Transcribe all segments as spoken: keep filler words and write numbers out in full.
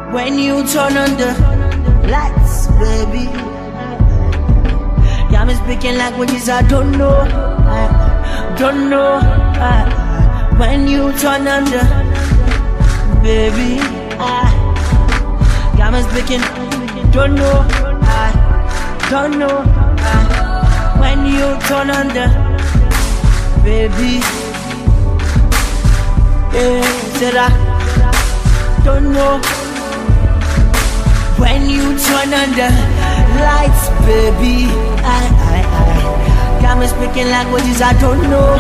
When you turn on the lights, baby, got me speaking languages I don't know, I don't know. I, when you turn on the, baby, I got me speaking, don't know, I don't know. I, when you turn on the, baby, yeah, said I don't know. When you turn on the lights, baby, I, I, I got me speaking languages I don't know,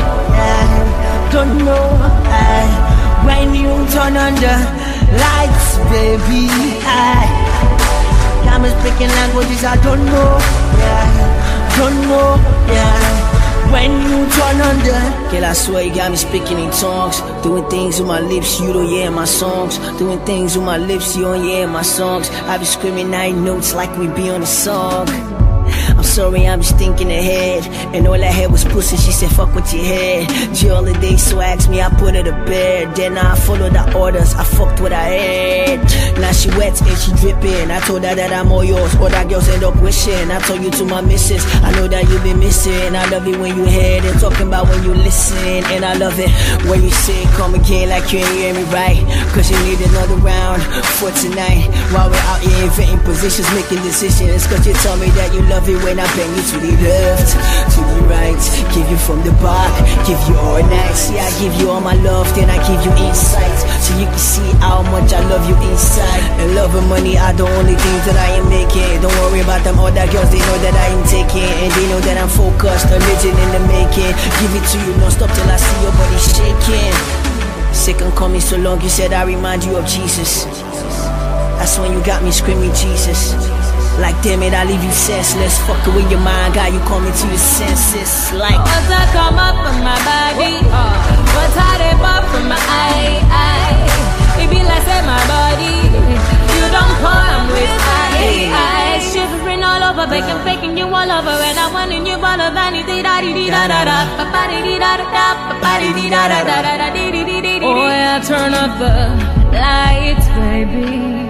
I don't know. I, when you turn on the lights, baby, I got me speaking languages I don't know, yeah, don't know, yeah. When you turn on the, girl, I swear you got me speaking in tongues, doing things with my lips you don't hear my songs, doing things with my lips you don't hear my songs. I be screaming nine notes like we be on a song. I'm sorry, I'm just thinking ahead, and all I had was pussy, she said fuck what you had. G all the day, so asked me, I put her to bed. Then I followed the orders, I fucked what I had. Now she wet and she dripping, I told her that I'm all yours. All that girls end up wishing, I told you to my missus, I know that you been missing. I love it when you head and talking about when you listen. And I love it when you say come again like you ain't hear me right, cause you need another round for tonight. While we're out here inventing positions, making decisions, cause you tell me that you love it when I bang you to the left, to the right, give you from the back, give you all night. See, I give you all my love, then I give you insight, so you can see how much I love you inside. And love and money are the only things that I am making. Don't worry about them other girls, they know that I am taking, and they know that I'm focused, a legend in the making. Give it to you non-stop till I see your body shaking. Sick and coming so long, you said I remind you of Jesus. That's when you got me screaming Jesus. Like damn it, I leave you senseless. Fuck away your mind, got you coming to your senses. Like what's that come up from my body? Uh, what's how they pop from my eye? eye. It be like say my body. You don't pour, I'm with I. I shivering all over, faking, faking you all over, and I want in you all of vanity. Da di di da da da, ba di di da da da, ba di di da da da da di di di di. Oh yeah, turn up the lights, baby.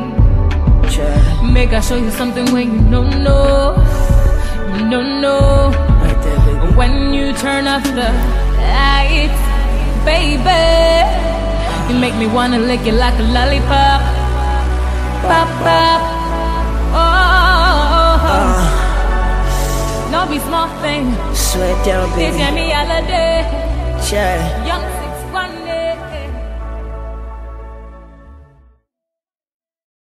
Make I show you something when you don't know, you don't know. Right there, baby. When you turn off the lights, baby, you make me wanna lick it like a lollipop, pop, pop. Oh, uh, no be small thing. Sweat down, baby. This me all day. Sure. Young